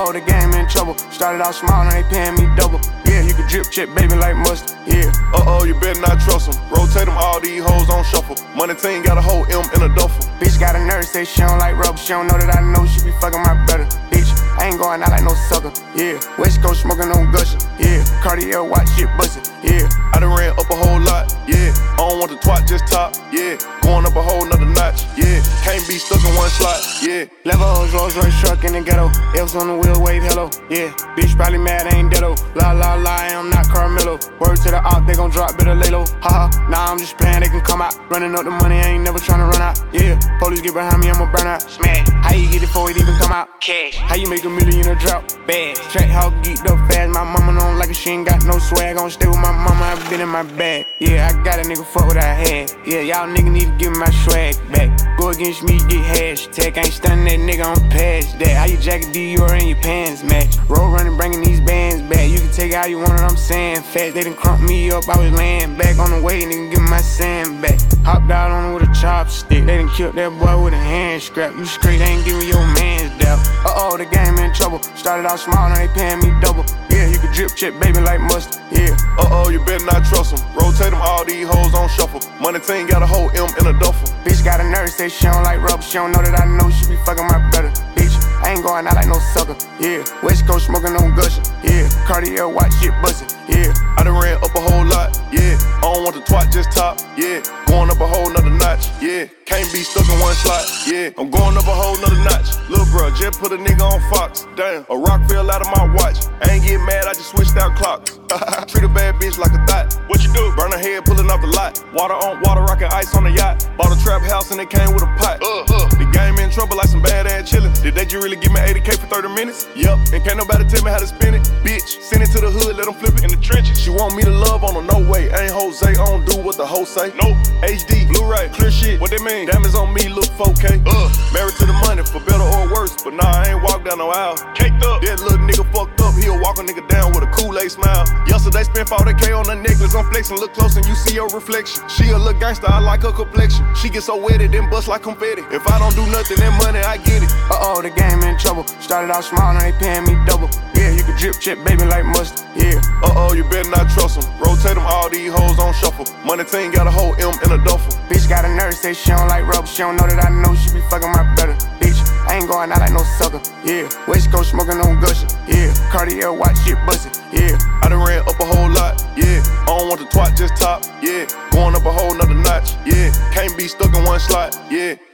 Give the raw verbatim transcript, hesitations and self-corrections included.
Uh-oh, the game in trouble. Started out small, now they paying me double. Yeah, you can drip check, baby, like mustard. Yeah. Uh-oh, you better not trust them. Rotate them, all these hoes on shuffle. Money team got a whole M in a duffel. Bitch got a nerve, say she don't like rubber. She don't know that I know she be fucking my brother. Bitch, I ain't going out like no sucker. Yeah, West Coast smoking on gushing. Yeah, Cartier watch shit bustin'. Yeah, I done ran up a whole lot. Yeah, I don't want the twat, just top. Yeah, going up a whole nother notch. Yeah, can't be stuck in one slot. Yeah, Levels, Rolls Royce truck in the ghetto. F's on the wheel, wave hello. Yeah, bitch probably mad, I ain't deado. La la la, I'm not Carmelo. Word to the op, they gon' drop, better lay low. Haha, nah, I'm just playing, they can come out. Running up the money, I ain't never tryna run out. Yeah, police get behind me, I'ma burn out. Smash, how you get it before it even come out? Cash, how you make a million in a drought? Bad, track how geeked up fast. My mama don't like it, she ain't got no swag. Gon' stay with my mama, I been in my bag. Yeah, I got a nigga, fuck what I had. Yeah, y'all nigga need to give me my swag back. Go against me, get hashtag. Ain't stunning that nigga, I'm past that. How you jacket D, you in your pants match. Road running, bringing these bands back. You can take it how you want it, I'm saying fast. They done crump me up, I was laying back on the way, nigga, give me my sand back. Hopped out on it with a chopstick. They done killed that boy with a hand scrap. You straight, ain't giving your man's doubt. Uh-oh, the game in trouble. Started out small, now they paying me double. Yeah, you can drip check, baby, like mustard. Yeah. Uh-oh, you better not trust them. Rotate them, all these hoes on shuffle. Money team got a whole M in a duffel. Bitch got a nerve, say she don't like rubber. She don't know that I know she be fucking my brother. Bitch, I ain't going out like no sucker. Yeah, West Coast smoking on gushing. Yeah, Cartier watch shit bustin'. Yeah, I done ran up a whole lot. Yeah, I don't want the twat, just top. Yeah, going up a whole nother notch. Yeah, can't be stuck in one slot. Yeah, I'm going up a whole nother notch. Lil' bruh, just put a nigga on Fox. Damn, a rock fell out of my watch. I ain't get mad, I just switched out clocks. Treat a bad bitch like a thot. What you do? Burn her head, pulling off the lot. Water on water, rockin' ice on the yacht. Bought a trap house and it came with a pot. Uh, uh. The game in trouble like some bad ass chillin'. Did they just really give me eighty K for thirty minutes? Yup, and can't nobody tell me how to spin it. Bitch, send it to the hood, let them flip it in the trenches. She want me to love on her, no way. Ain't Jose, I don't do what the hoe say. Nope, H D, Blu-ray, clear shit. What they mean? Diamonds on me, look four K. Uh, married to the money, for better or worse. But nah, I ain't walk down no aisle. Caked up, that little nigga fucked up. He'll walk a nigga down with a Kool-Aid smile. Yesterday spent forty K on a necklace. I'm flexing, look close and you see your reflection. She a little gangster, I like her complexion. She get so wet it then bust like confetti. If I don't do nothing, that money, I get it. Uh-oh, the game in trouble. Started out small, now they paying me double. Yeah, you can drip check, baby, like mustard. Yeah. Uh-oh, you better not trust them. Rotate them, all these hoes on shuffle. Money team got a whole M in a duffel. Bitch got a nerve, say she don't like rubber. She don't know that I know she be fucking my brother. Bitch, I ain't going out like no sucker. Yeah, West Coast smoking on gushing. Yeah, Cartier watch shit bustin'. Yeah, I done ran up a whole lot. Yeah, I don't want the twat, just top. Yeah, going up a whole nother notch. Yeah, can't be stuck in one slot. Yeah.